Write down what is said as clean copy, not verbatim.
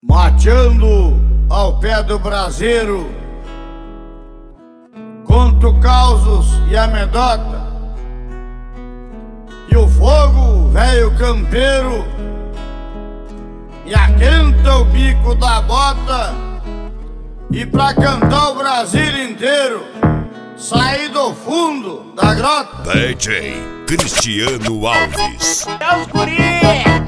Mateando ao pé do braseiro, conto causos e amedota, e o fogo, velho campeiro, me aquenta o bico da bota. E pra cantar o Brasil inteiro, saí do fundo da grota. DJ Cristiano Alves. É os guri!